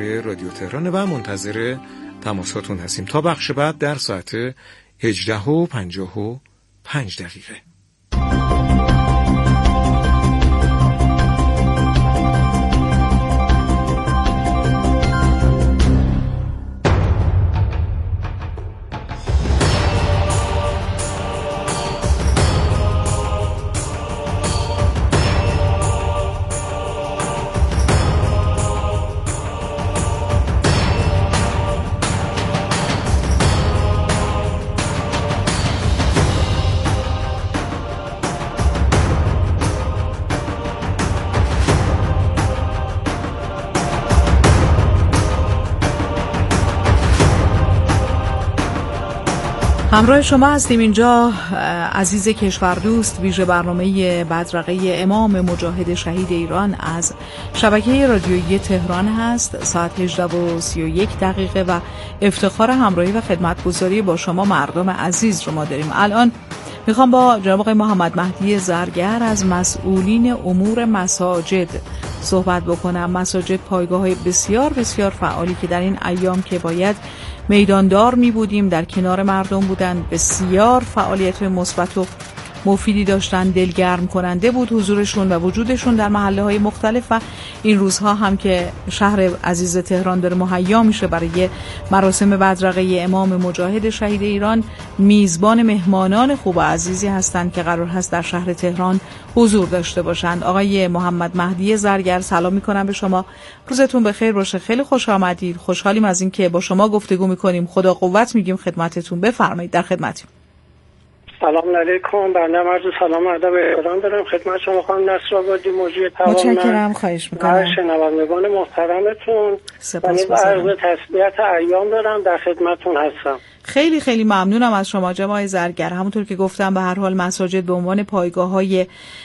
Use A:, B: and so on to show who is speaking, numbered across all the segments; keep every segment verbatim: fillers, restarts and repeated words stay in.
A: شماره رادیو تهران و منتظر تماساتون هستیم تا بخش بعد در ساعت هجده و پنجاه و پنج دقیقه.
B: همراه شما هستیم اینجا عزیز کشوردوست، ویژه برنامه بدرقه امام مجاهد شهید ایران از شبکه رادیویی تهران هست. ساعت هجده و سی و یک دقیقه و افتخار همراهی و خدمتگزاری با شما مردم عزیز رو ما داریم. الان میخوام با جناب آقای محمد مهدی زرگر از مسئولین امور مساجد صحبت بکنم. مساجد پایگاه‌های بسیار بسیار فعالی که در این ایام که باید میداندار می بودیم، در کنار مردم بودن، بسیار فعالیت مثبت و مفیدی داشتن، دلگرم کننده بود حضورشون و وجودشون در محله های مختلف. و این روزها هم که شهر عزیز تهران داره مهیا میشه برای مراسم بدرقه امام مجاهد شهید ایران، میزبان مهمانان خوب و عزیزی هستند که قرار هست در شهر تهران حضور داشته باشند. آقای محمد مهدی زرگر، سلام میکنم به شما، روزتون بخیر باشه. خیلی خوش آمدید، خوشحالیم از این که با شما گفتگو میکنیم. خدا قوت میگیم خدمتتون، بفرمایید، در خدمتیم.
C: سلام علیکم. بنده عرض سلام و ادب احترام دارم خدمت شما خانم نصرآبادی، مجری تمام
B: متشکرم، خواهش میکنم.
C: شنوندگان محترمتون و عرض تسلیت ایام دارم، در خدمتتون هستم.
B: خیلی خیلی ممنونم از شما جناب زرگر. همونطور که گفتم به هر حال مساجد به عنوان پایگاه‌های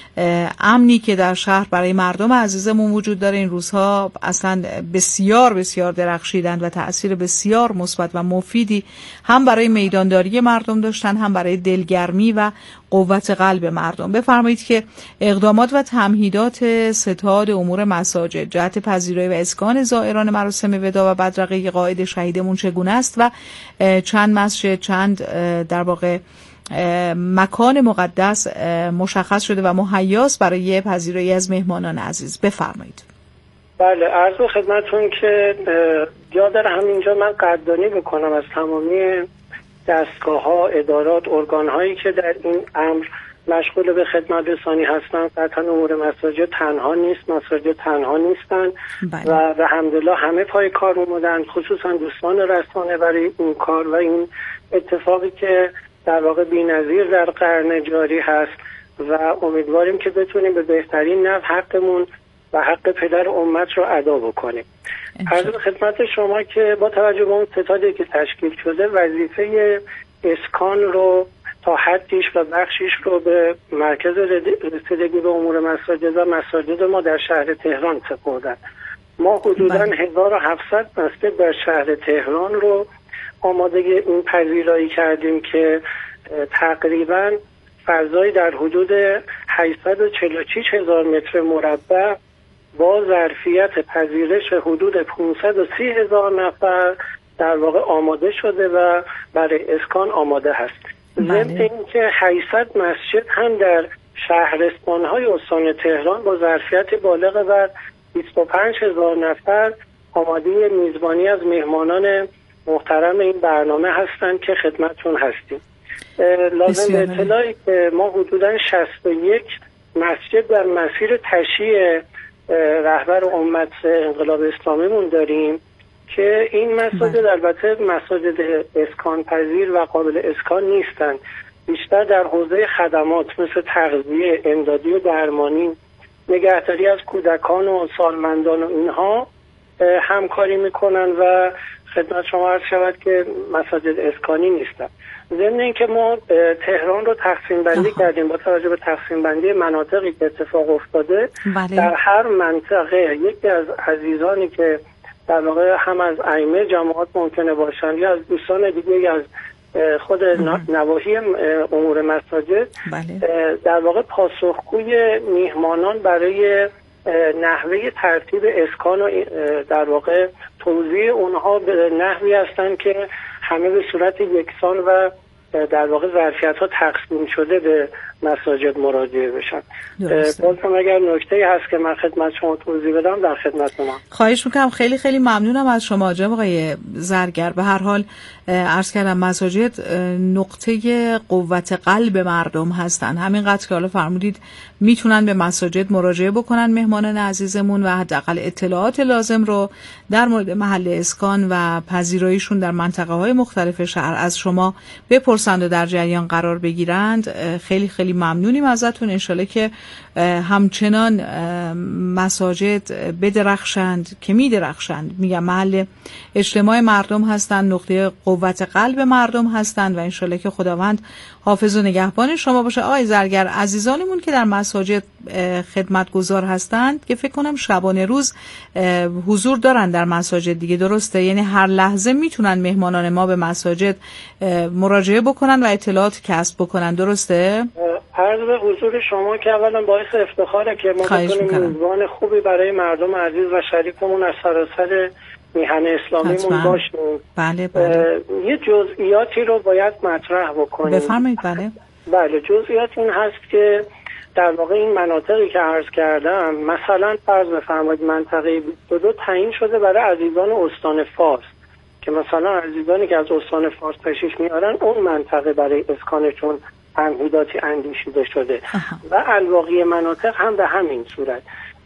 B: امنی که در شهر برای مردم عزیزمون وجود داره، این روزها اصلا بسیار بسیار درخشیدند و تأثیر بسیار مثبت و مفیدی هم برای میدانداری مردم داشتن، هم برای دلگرمی و قوت قلب مردم. بفرمایید که اقدامات و تمهیدات ستاد امور مساجد جهت پذیرایی و اسکان زائران مراسم وداع و بدرقه قائد شهیدمون چگونه است و چند مسجد، چند در واقع مکان مقدس مشخص شده و مهیاس برای پذیرایی از مهمانان عزیز. بفرمایید.
C: بله، عرض خدمتتون که یاد همینجا من قدردانی بکنم از تمامی دستگاه‌ها، ادارات، ارگان‌هایی که در این امر مشغول به خدمت رسانی هستند. قطعا امور مساجد تنها نیست، مساجد تنها نیستن و الحمدلله همه پای کار اومدن، خصوصا دوستان رسانه برای این کار و این اتفاقی که در واقع بی‌نظیر در قرن جاری هست و امیدواریم که بتونیم به بهترین نحو حقمون و حق پدر امت رو ادا بکنیم. عرض خدمت شما که با توجه به اون ستادی که تشکیل شده، وظیفه اسکان رو تا حدیش و بخشیش رو به مرکز رسیدگی به امور مساجد و مساجد ما در شهر تهران سپردن. ما حدوداً هزار و هفتصد مسجد در شهر تهران رو آماده این پذیرایی کردیم که تقریباً فضای در حدود هشتصد و چهل و شش هزار متر مربع با ظرفیت پذیرش حدود پانصد و سی هزار نفر در واقع آماده شده و برای اسکان آماده هست. ضمن اینکه هشتصد مسجد هم در شهرستان‌های استان تهران با ظرفیت بالغ بر بیست و پنج هزار نفر آماده میزبانی از مهمانان محترم این برنامه هستند که خدمتتون هستیم. لازم به اطلاعی که ما حدوداً شصت و یک مسجد در مسیر تشییع رهبر امت انقلاب اسلامیمون داریم که این مساجد البته مساجد اسکان پذیر و قابل اسکان نیستند، بیشتر در حوزه خدمات مثل تغذیه، امدادی و درمانی، نگهداری از کودکان و سالمندان و اینها همکاری میکنن و خدمت شما عرض شود که مساجد اسکانی نیستن. ضمن اینکه ما تهران رو تقسیم بندی کردیم با توجه به تقسیم بندی مناطقی که اتفاق افتاده. بله. در هر منطقه یکی از عزیزانی که در واقع هم از ائمه جماعت ممکنه باشن یا از دوستان دیگه یا از خود نواحی امور مساجد، بله. در واقع پاسخگوی میهمانان برای نحوه ترتیب اسکان و در واقع توزیع اونها به نحوی هستن که همه به صورت یکسان و در واقع ظرفیت ها تقسیم شده به مساجد مراجعه بشن. بازم اگر نکته‌ای هست که من خدمت شما توضیح بدم در خدمت شما.
B: خواهش میکنم. خیلی خیلی ممنونم از شما جناب آقای زرگر. به هر حال عرض کردم مساجد نقطه قوت قلب مردم هستن. همینقدر که حالا فرمودید میتونن به مساجد مراجعه بکنن مهمانان عزیزمون و حداقل اطلاعات لازم رو در مورد محل اسکان و پذیراییشون در منطقه های مختلف شهر از شما بپرسند و در جریان قرار بگیرند. خیلی خیلی ممنونیم ازتون. انشالله که همچنان مساجد بدرخشند که میدرخشند. میگم محل اجتماع مردم هستند، نقطه قوت قلب مردم هستند و انشالله که خداوند حافظ و نگهبان شما باشه. آقای زرگر، عزیزانمون که در مساجد خدمتگزار هستند که فکر کنم شبانه روز حضور دارن در مساجد دیگه، درسته؟ یعنی هر لحظه میتونن مهمانان ما به مساجد مراجعه بکنن و اطلاعات کسب بکنن، درسته؟
C: عرض به حضور شما که اولا باعث افتخاره که ما بتونیم میزبان خوبی برای مردم عزیز و شریکمون از سراسر میهن اسلامیمون باشیم.
B: بله بله.
C: یه جزئیاتی رو باید مطرح بکنیم.
B: بفرمایید. بله
C: بله جزئیات این هست که در واقع این مناطقی که عرض کردم، مثلا فرض بفرمایید منطقه بیست و دو تعیین شده برای عزیزان استان فارس که مثلا عزیزانی که از استان فارس تشریف میارن اون منطقه برای اسکانشون تمهیداتی اندیشیده شده و الباقی مناطق هم به همین صورت.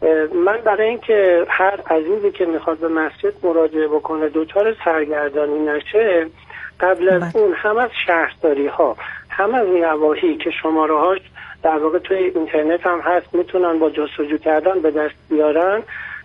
C: من برای اینکه هر عزیزی که میخواد به مسجد مراجعه بکنه دوچار سرگردانی نشه، قبل از اون هم از شهرداری ها هم از نواحی که شماره هاش در واقع توی اینترنت هم هست میتونن با جستجو کردن به دست بیارن،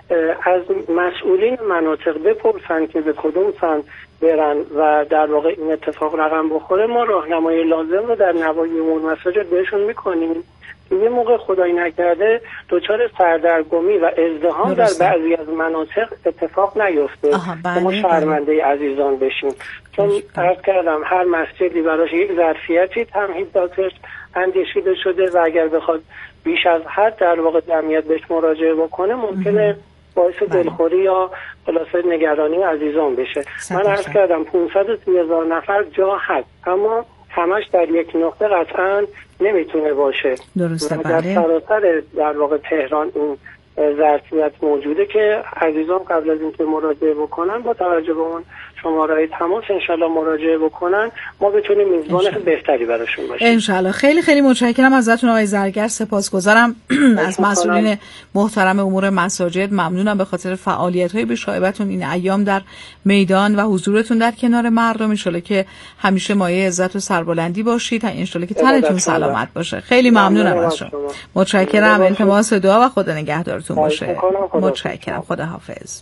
C: از مسئولین مناطق بپرسن که به کدوم سمت برن و در واقع این اتفاق رقم بخوره. ما راهنمایی لازم رو در نواحی امور مساجد بهشون میکنیم. یه موقع خدایی نکرده دچار سردرگمی و ازدحام در بعضی از مناطق اتفاق نیفته که ما شرمنده عزیزان بشیم، چون عرض کردم هر مسجدی براش یک ظرفیتی تمهیداتش اندیشیده شده و اگر بخواد بیش از حد در واقع جمعیت بهش مراجعه بکنه ممکنه باعث دلخوری یا خلاصه نگرانی عزیزان بشه. من عرض کردم پانصد و سی هزار نفر جا هست، اما همش در یک نقطه قطعا نمیتونه باشه.
B: درسته.
C: در سراسر در واقع تهران این ظرفیت موجوده که عزیزان قبل از اینکه مراجعه بکنن با توجه به اون شماره تماس انشالله مراجعه بکنن، ما بتونیم میزبان بهتری براشون باشیم
B: انشالله. خیلی خیلی متشکرم ازتون آقای زرگر. سپاسگزارم از مسئولین محترم امور مساجد. ممنونم به خاطر فعالیت‌های بی‌شایبتون این ایام در میدان و حضورتون در کنار مردم. انشالله که همیشه مایه عزت و سربلندی باشید. انشالله که تنتون سلامت باشه. خیلی ممنونم از شما. متشکرم. التماس دعا و خدا نگهدارتون باشه. متشکرم. خدا حافظ.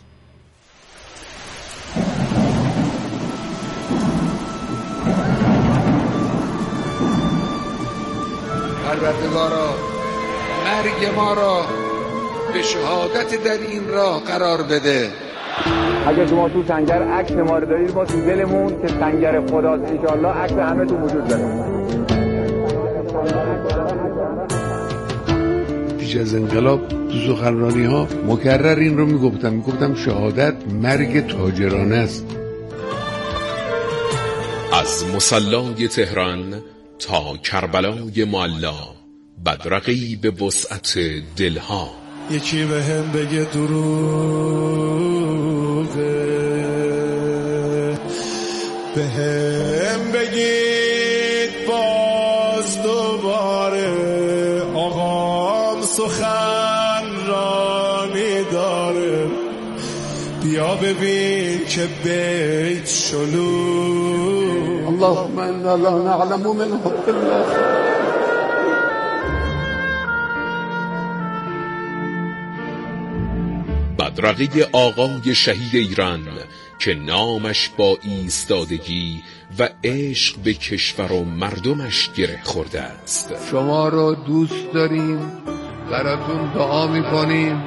D: پروردگارا مرگ ما را به شهادت در این راه قرار بده.
E: اگه شما تو سنگر عکس ما رو دارید، ما تو دلمون که سنگر خداست انشالله عکس همه تو وجود داره.
D: پیش از انقلاب تو سخنرانی ها مکرر این رو میگفتم میگفتم شهادت مرگ تاجرانه است.
F: از مصلای تهران تا کربلای معلا، بدرقی به وسعت دلها.
G: یکی به هم بگه دروغه، به هم بگید باز دوباره آقام سخن رانی داره. بیا ببین که بیت شلو.
D: اللهم انا لا نعلم من حق الله.
F: بدرقه آقای شهید ایران که نامش با ایستادگی و عشق به کشور و مردمش گره خورده است.
D: شما رو دوست داریم، براتون دعا میکنیم.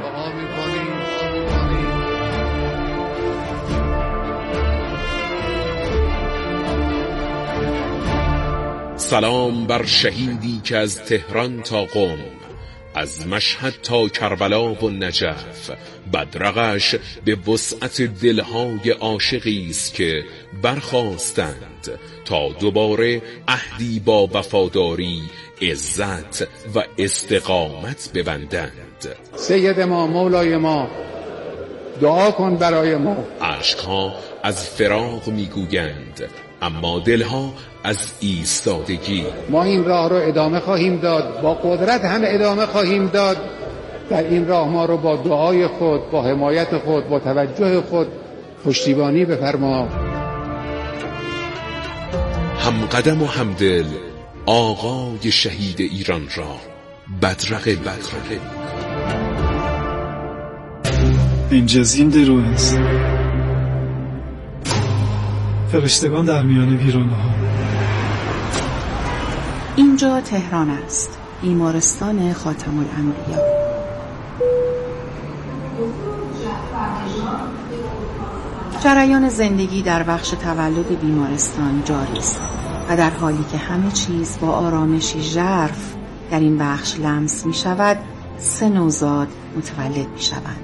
F: سلام بر شهیدی که از تهران تا قم، از مشهد تا کربلا و نجف بدرقش به وسعت دلهای عاشقی است که برخاستند تا دوباره عهدی با وفاداری، عزت و استقامت ببندند.
D: سید ما، مولای ما، دعا کن برای ما.
F: عشقها از فراق میگویند اما دلها از ایستادگی.
D: ما این راه رو ادامه خواهیم داد، با قدرت هم ادامه خواهیم داد. در این راه ما رو با دعای خود، با حمایت خود، با توجه خود پشتیبانی بفرما.
F: همقدم و همدل آقای شهید ایران را بدرقه بدرقه
H: اینجا زنده رو است. فرشتگان در میان ویرانه ها.
B: اینجا تهران است، بیمارستان خاتم الانبیا. جریان زندگی در بخش تولد بیمارستان جاری است و در حالی که همه چیز با آرامشی ژرف در این بخش لمس می شود، سه نوزاد متولد می شوند.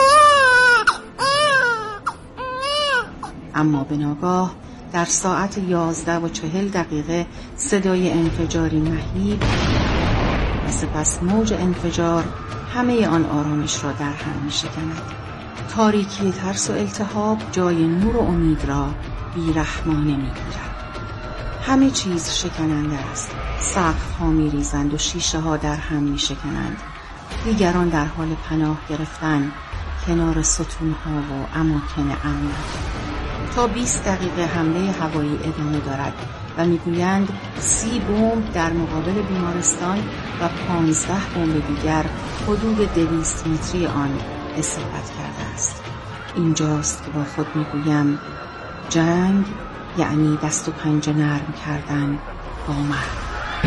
B: اما به ناگاه در ساعت یازده و چهل دقیقه صدای انفجاری مهیب و سپس موج انفجار همه آن آرامش را در هم می شکند. تاریکی، ترس و التهاب جای نور و امید را بیرحمانه می گیرد. همه چیز شکننده است. سقف ها می ریزند و شیشه ها در هم می شکنند. دیگران در حال پناه گرفتن کنار ستون ها و اماکن امن. تا بیست دقیقه حمله هوایی ادامه دارد و میگویند سی بمب در مقابل بیمارستان و پانزده بمب دیگر حدود دویست متری آن اصابت کرده است. اینجاست که با خود میگویم جنگ یعنی دست و پنجه نرم کردن با مرگ.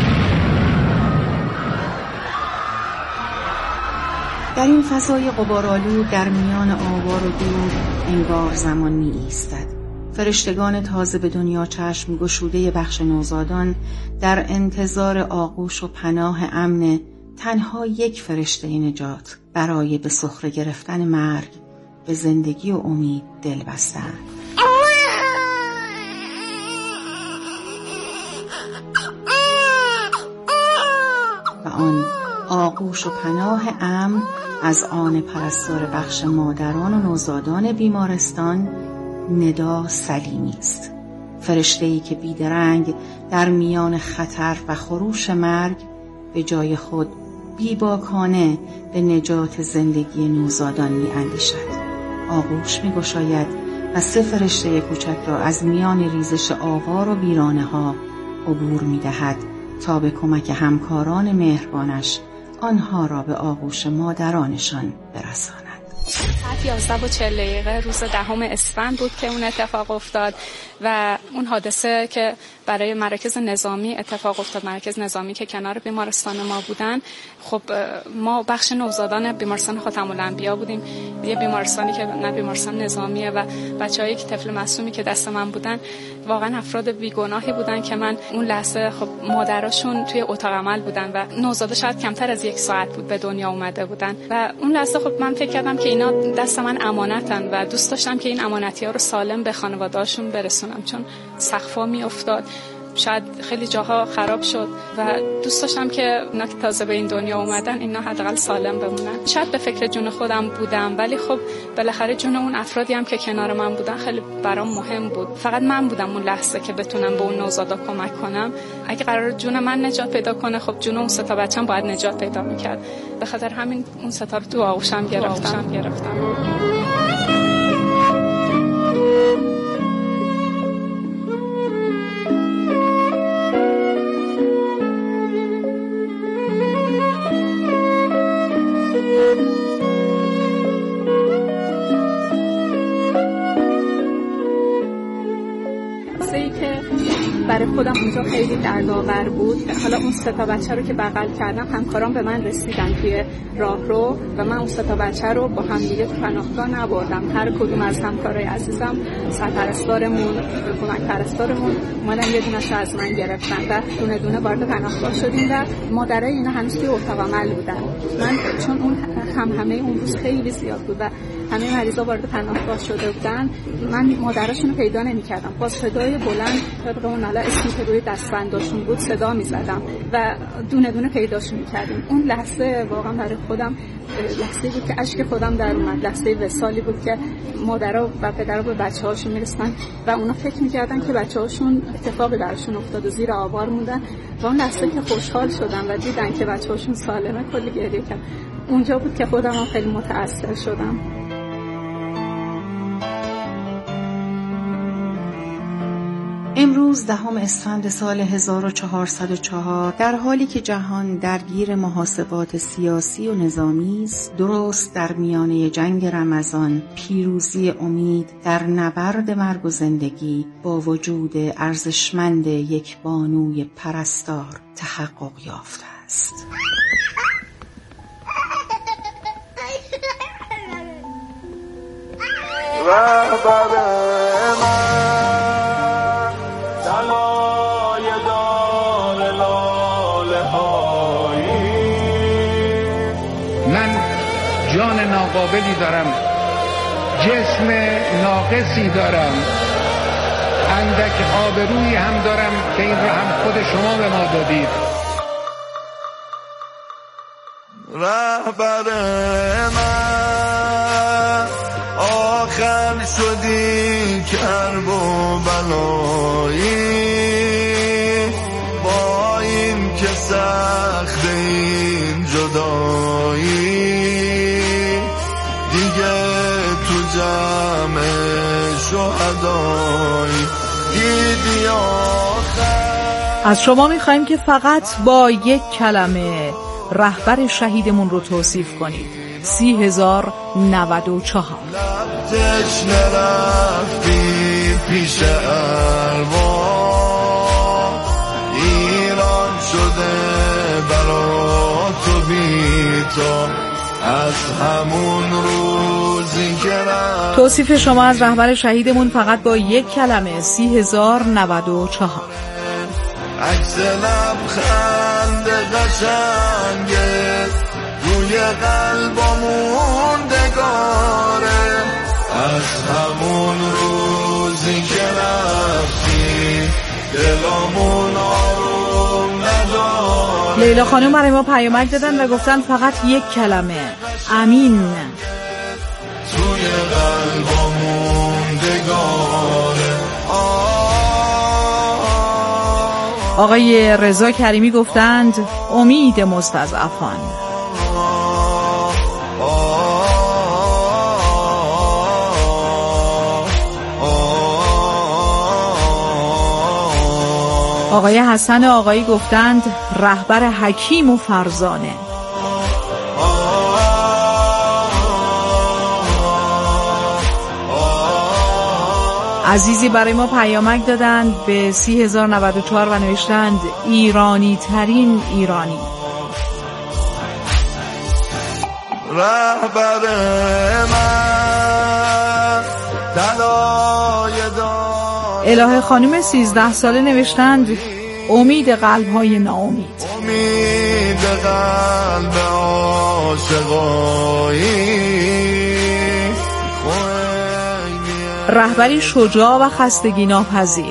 B: در این فضای غبارآلود در میان آوار و دور انگار زمان می ایستد. فرشتگان تازه به دنیا چشم گشوده بخش نوزادان در انتظار آغوش و پناه امن تنها یک فرشته نجات برای به سخره گرفتن مرگ به زندگی و امید دل بستند. و آن آغوش و پناه امن از آن پرستار بخش مادران و نوزادان بیمارستان ندا سلیمی است. فرشته‌ای که بیدرنگ در میان خطر و خروش مرگ به جای خود بیباکانه به نجات زندگی نوزادان می اندیشد. آغوش می گشاید و سه فرشته کوچک را از میان ریزش آوار و ویرانه ها عبور می دهد تا به کمک همکاران مهربانش آنها را به آغوش مادرانشان برساند.
I: ساعت یازده و چهل دقیقه روز دهم اسفند بود که اون اتفاق افتاد و اون حادثه که برای مراکز نظامی اتفاق افتاد، مراکز نظامی که کنار بیمارستان ما بودن. خب ما بخش نوزادان بیمارستان خاتم الانبیا بودیم، یه بیمارستانی که نه بیمارستان نظامیه و بچه‌ای که طفل معصومی که دست من بودن واقعا افراد بیگناهی بودن که من اون لحظه خب مادراشون توی اتاق عمل بودن و نوزادا شاید کمتر از یک ساعت بود به دنیا اومده بودن و اون لحظه خب من فکر کردم که اینا دست من امانتن و دوست داشتم که این امانتی‌ها رو سالم به خانواده‌هاشون برسونم، چون سقف‌ها میافتاد، شاید خیلی جاها خراب شد و دوست داشتم که اینا که تازه به این دنیا اومدن اینا حداقل سالم بمونن. شاید به فکر جون خودم بودم ولی خب بالاخره جون اون افرادی هم که کنار من بودن خیلی برام مهم بود. فقط من بودم اون لحظه که بتونم به اون نوزادا کمک کنم. اگه قرار جون من نجات پیدا کنه خب جون اون سه تا بچه‌م باید نجات پیدا می‌کرد. به خاطر همین اون سه تا رو تو آغوشم گرفتم گرفتم. برای خودم اونجا خیلی دردآور بود. حالا اون سه تا بچه رو که بغل کردم، همکاران به من رسیدن توی راهرو و من اون سه تا بچه رو با هم دیگه تو پناهگاه نبردم. هر کدوم از همکارای عزیزم، سرپرستارمون، کمک پرستارمون اومدن یه دونه‌ش از من گرفتن و دونه دونه وارد پناهگاه شدیم و مادرای اینا هنوز توی اتاق عمل بودن. من چون اون هم همه اون روز خیلی زیاد بود و همه مریضا وارد پناهگاه شده بودن، من مادراشون رو پیدا نمی‌کردم. با صدای بلند طبق اون حالا اسمی که روی دستبنداشون بود صدا می‌زدم و دونه دونه پیداشون می‌کردیم. اون لحظه واقعا برای خودم لحظه‌ای بود که اشک خودم در اومد. لحظه وصالی بود که مادرها و پدرها به بچه‌هاشون میرسن و اونا فکر می‌کردن که بچه‌هاشون اتفاقی براشون افتاد و زیر آوار موندن. و اون لحظه که خوشحال شدم و دیدن که بچه‌هاشون سالمه، کلی گریه کردم. اونجا بود که خودم هم خیلی متأثر شدم.
B: امروز دهم اسفند سال هزار و چهارصد و چهار، در حالی که جهان درگیر محاسبات سیاسی و نظامی است، درست در میانه جنگ رمضان، پیروزی امید در نبرد مرگ و زندگی با وجود ارزشمند یک بانوی پرستار تحقق یافته است.
G: رهبر من طلای دار لاله هایی،
D: من جان ناقابلی دارم، جسم ناقصی دارم، اندک آبرویی هم دارم که این را هم خود شما به ما دادید.
G: رهبر من آخر شدی کرب و بلایی، با این که سخت این جدایی، دیگه تو جمع شهدایی دیدی آخر.
B: از شما میخوایم که فقط با یک کلمه رهبر شهیدمون رو توصیف کنید. سی هزار نود و چهار.
G: لبتش نرفتی پیش اروا، ایران شده برا تو بی تو از همون روزی که رفت.
B: توصیف شما از رهبر شهیدمون فقط با یک کلمه. سی هزار نود و چهار.
G: عکس لبخند قشنگت روی قلبمون دگاره، از همون روزی که رفتی دلمون آروم نداره.
B: لیلا خانم برای ما پیامک دادن و گفتن فقط یک کلمه: امین.
G: توی قلبمون دگاره.
B: آقای رضا کریمی گفتند امید مستضعفان. آقای حسن آقایی گفتند رهبر حکیم و فرزانه. عزیزی برای ما پیامک دادند به سی هزار نود و چهار و نوشتند ایرانی ترین ایرانی.
G: رهبر من طلای دار.
B: الهه خانم سیزده ساله نوشتند امید قلب‌های ناامید.
G: امید قلب عاشقایی،
B: رهبری شجاع و خستگی ناپذیر.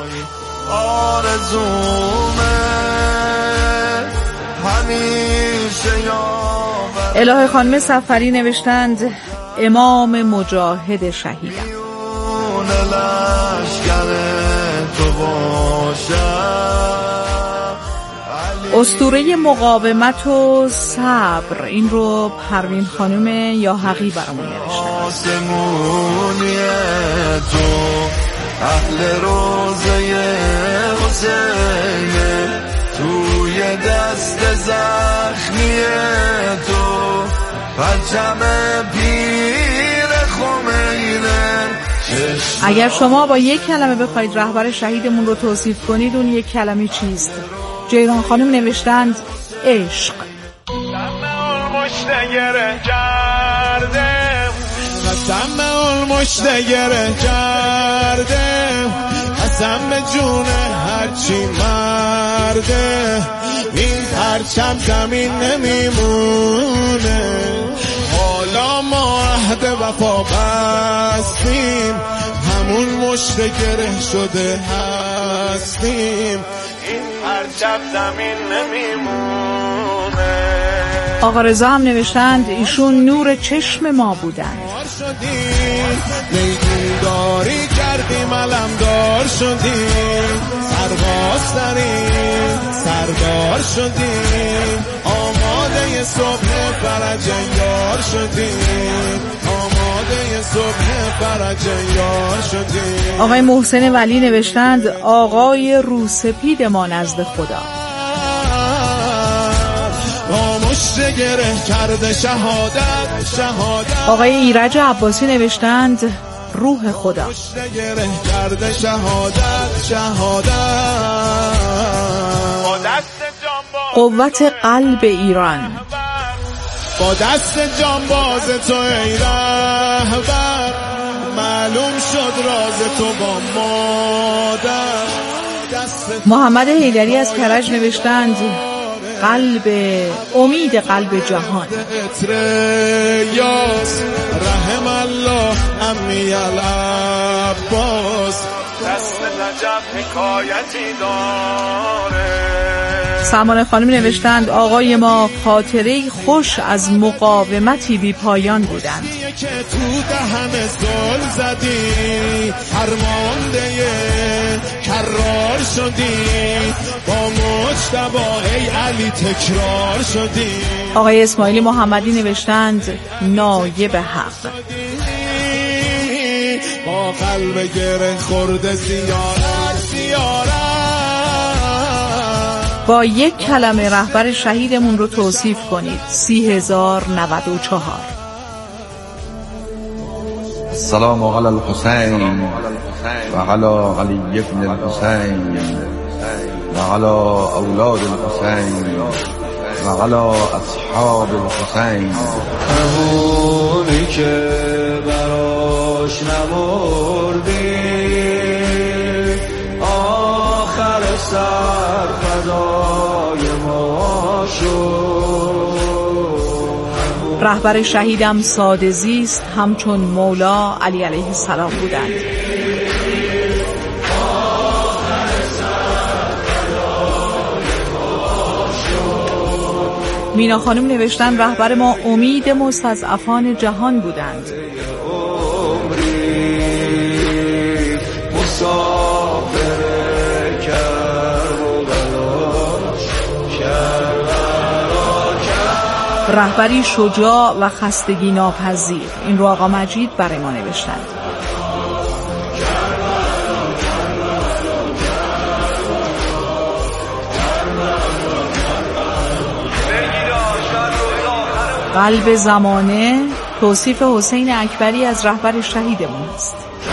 B: الهه خانم سفری نوشتند امام مجاهد شهیدم. اسطوره مقاومت و صبر، این رو پروین خانم یا حقی برامون نوشتن.
G: تو اهل روزه حسین، توی دست زخمی تو پرچم پیر خمینه، چه
B: اگر شما با یک کلمه بخواید رهبر شهیدمون رو توصیف کنید، اون یک کلمه چیست؟ جیران خانم نوشتند عشق.
J: قسم اون مشتگره کرده، قسم به جون هرچی مرده، این پرچم زمین نمیمونه. حالا ما عهد وفا بستیم، همون مشتگره شده هستیم، این پرچم زمین نمیمونه.
B: آقا رضا هم نوشتند ایشون نور چشم ما بودند.
J: میدون داری کردیم، علمدار شدیم، سرباز داریم، سردار شدیم، آماده صبح فرج یار شدیم، آماده صبح فرج یار شدیم.
B: آقای محسن ولی نوشتند آقای روسپید ما نزد خدا.
J: گره کرده شهادت شهادت.
B: آقای ایرج عباسی نوشتند روح خدا.
J: گره کرده شهادت شهادت.
B: قوت قلب ایران.
J: با دست جانباز تو ای رهبر، معلوم شد راز تو با مادر.
B: محمد حیدری از کرج نوشتند قلب امید قلب جهان.
J: رحم الله امی العباس، دست نجف حکایتی داره.
B: سلمان خانم نوشتند آقای ما خاطره خوش از مقاومتی بی پایان بودند.
J: که تو دهن زل زدی، فرمانده کرار شدی، با مجتبی ای علی تکرار شدی.
B: آقای اسماعیلی محمدی نوشتند نایب حق.
J: با قلب گره خورده زیارت زیارت.
B: با یک کلمه رهبر شهیدمون رو توصیف کنید. سی هزار نود و چهار.
E: السلام علی الحسین و علی علی ابن الحسین و علی اولاد الحسین و علی اصحاب الحسین.
G: همونی که براش نمردی، آخر سر فدای ما شد.
B: رهبر شهیدم ساده زیست، همچون مولا علی علیه السلام بودند. مینا خانم نوشتن رهبر ما امید مستضعفان جهان بودند. رهبری شجاع و خستگی ناپذیر. این رو آقا مجید برای ما نوشتند. قلب زمانه توصیف حسین اکبری از رهبر شهیدمون است.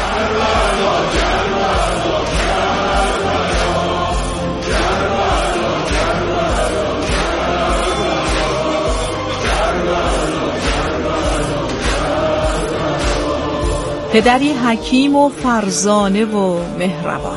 B: پدری حکیم و فرزانه و مهربان.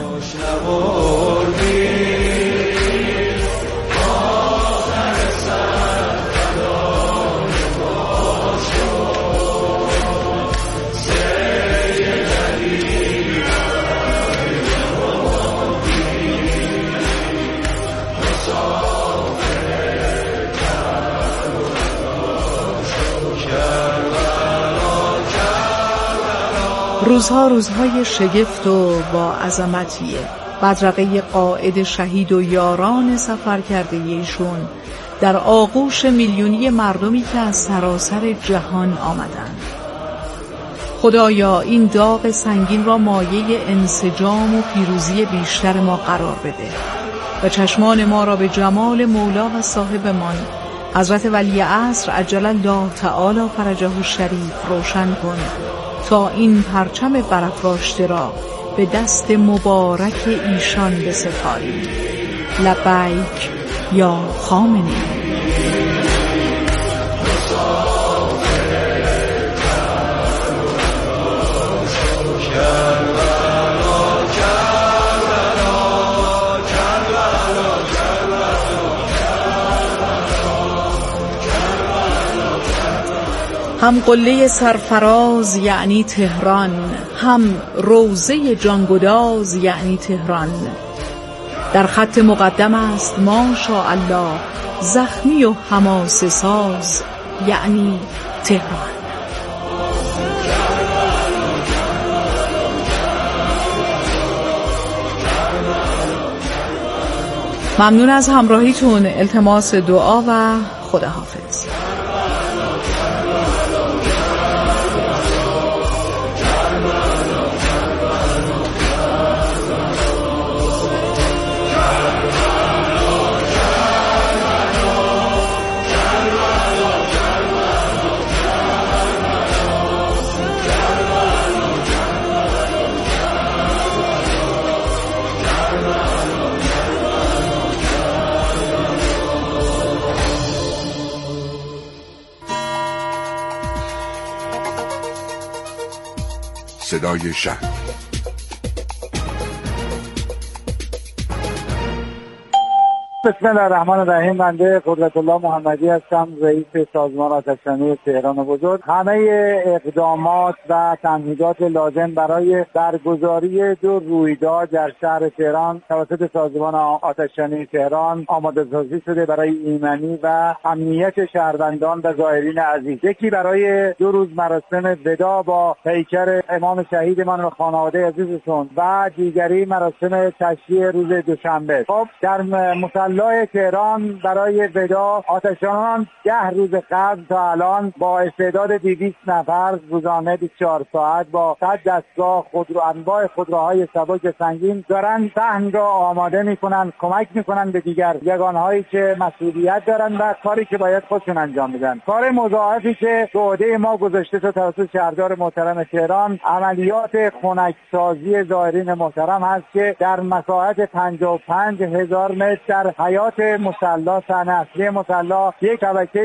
B: روزها روزهای شگفت و با عظمتیه. بدرقه قائد شهید و یاران سفر کرده ایشون در آغوش میلیونی مردمی که از سراسر جهان آمدند. خدایا این داغ سنگین را مایه انسجام و پیروزی بیشتر ما قرار بده و چشمان ما را به جمال مولا و صاحبمان حضرت ولی عصر عجل الله تعالی فرجه الشریف روشن کن تا این پرچم برافراشته را به دست مبارک ایشان بسپاریم. لبیک یا خامنه‌ای. هم قله سرفراز یعنی تهران، هم روضه جانگداز یعنی تهران. در خط مقدم است ماشاءالله زخمی و حماسه ساز یعنی تهران. ممنون از همراهیتون. التماس دعا و خداحافظ.
K: صدای شهر.
L: بسم الله الرحمن الرحیم. بنده قدرت الله محمدی هستم، رئیس سازمان آتش‌نشانی تهران بزرگ. همه اقدامات و تمهیدات لازم برای برگزاری دو رویداد در شهر تهران توسط سازمان آتش‌نشانی تهران آماده سازی شده برای ایمنی و امنیت شهروندان و زائرین عزیز. یکی برای دو روز مراسم ودا با پیکر امام شهیدمان و خانواده عزیزشون و دیگری مراسم تشییع روز دوشنبه. خب در مصلی تهران برای ودا آتش‌نشانان ده روز قبل تا الان با استعداد دویست نفر روزانه بیست و چهار ساعت با صد دستگاه خودرو انواع خودروهای سبک سنگین دارن صحن را آماده میکنن، کمک میکنن به دیگر یگانهایی که مسئولیت دارن و کاری که باید خودشون انجام بدن. کار مضاعفی که به عهده ما گذاشته شد توسط شهردار محترم تهران عملیات خنک‌سازی زائرین محترم هست که در مساحت پنجاه و پنج هزار متر در حیات مصلی صحن اصلی مصلی یک شبکه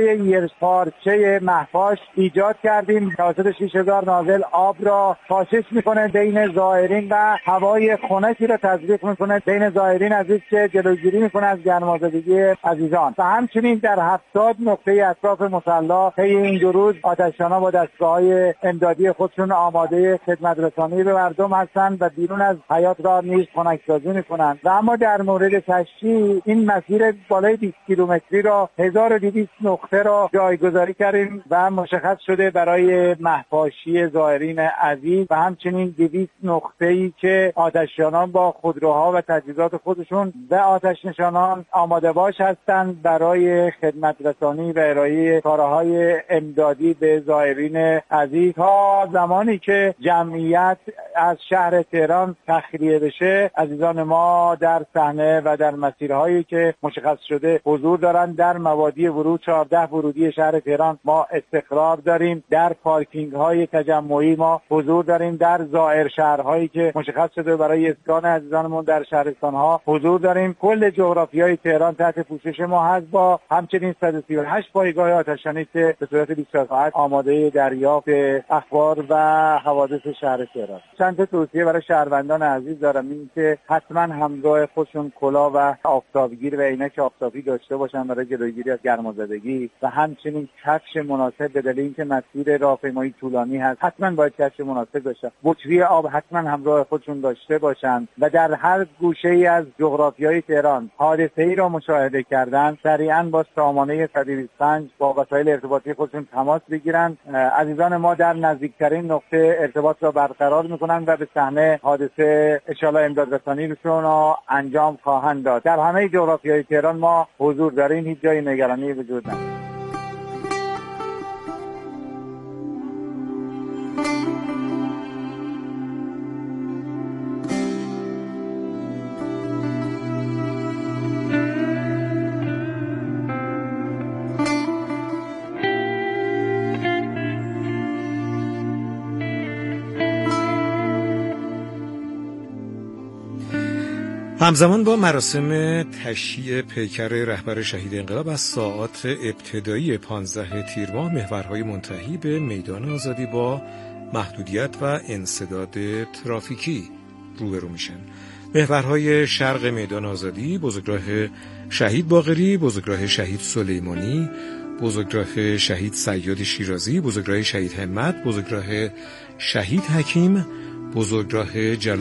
L: یرپارچه مهپاش ایجاد کردیم. توسط شش هزار نازل آب را پاشش میکنه بین زائرین و هوای خنکی را تزریق میکنه بین زائرین عزیز که جلوگیری میکنه از گرمازدگی عزیزان. و همچنین در هفتاد نقطه اطراف مصلی طی این دو روز آتش‌نشانان با دستگاه‌های امدادی خودشون آماده خدمت رسانی به مردم هستند و بیرون از حیات را نیز خنک‌سازی میکنند. و اما در مورد تشییع این مسیر بالای بیست کیلومتری را هزار و دویست نقطه را جایگذاری کردیم و مشخص شده برای مهپاشی زائرین عزیز و همچنین دویست نقطه‌ای که آتش‌نشانان با خودروها و تجهیزات خودشون و آتش‌نشانان آماده باش هستند برای خدمت رسانی و ارائه کارهای امدادی به زائرین عزیز. تا زمانی که جمعیت از شهر تهران تخلیه بشه عزیزان ما در صحنه و در مسیرهایی که مشخص شده حضور دارند. در مبادی ورود چهارده ورودی شهر تهران ما استقرار داریم، در پارکینگ های تجمعی ما حضور داریم، در زائر شهرهایی که مشخص شده برای اسکان عزیزانمون در شهرستان ها حضور داریم. کل جغرافیای تهران تحت پوشش ما هست با همچنین صد و سی و هشت پایگاه آتش‌نشانی که به صورت بیست و چهار ساعت آماده دریافت اخبار و حوادث شهر تهران. چند تا توصیه برای شهروندان عزیز دارم، این که حتما همراه خودشون کلاه و آفتابگیر و عینک آفتابی داشته باشن برای جلوگیری از گرمازدگی و همچنین کفش مناسب به دلیل اینکه مسیر راهپیمایی طولانی هست حتما باید کفش مناسب داشته. بطری آب حتما همراه خودشون داشته باشن و در هر گوشه‌ای از جغرافیای تهران حادثه‌ای را مشاهده کردن سریعا با سامانه صد و بیست و پنج با وسایل ارتباطی خودشون تماس بگیرن. عزیزان ما در نزدیکترین نقطه ارتباط را برقرار میکنن و به صحنه حادثه ان شاءالله امداد رسانی رو انجام خواهند داد. در همه جغرافیای تهران ما حضور داریم، هیچ جای نگرانی وجود نداره.
A: همزمان با مراسم تشییع پیکر رهبر شهید انقلاب از ساعات ابتدایی پانزده تیر ماه، محورهای منتهی به میدان آزادی با محدودیت و انسداد ترافیکی روبرو میشن. محورهای شرق میدان آزادی، بزرگراه شهید باقری، بزرگراه شهید سلیمانی، بزرگراه شهید صیاد شیرازی، بزرگراه شهید همت، بزرگراه شهید حکیم، بزرگراه جلال